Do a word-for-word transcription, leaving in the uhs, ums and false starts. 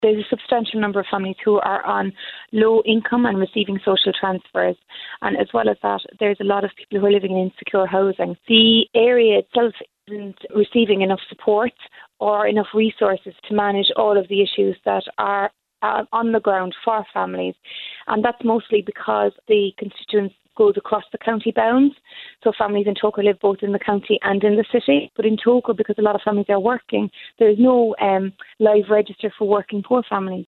There's a substantial number of families who are on low income and receiving social transfers. And as well as that, there's a lot of people who are living in insecure housing. The area itself isn't receiving enough support or enough resources to manage all of the issues that are uh, on the ground for families. And that's mostly because the constituents goes across the county bounds. So families in Toker live both in the county and in the city. But in Toker, because a lot of families are working, there is no um, live register for working poor families.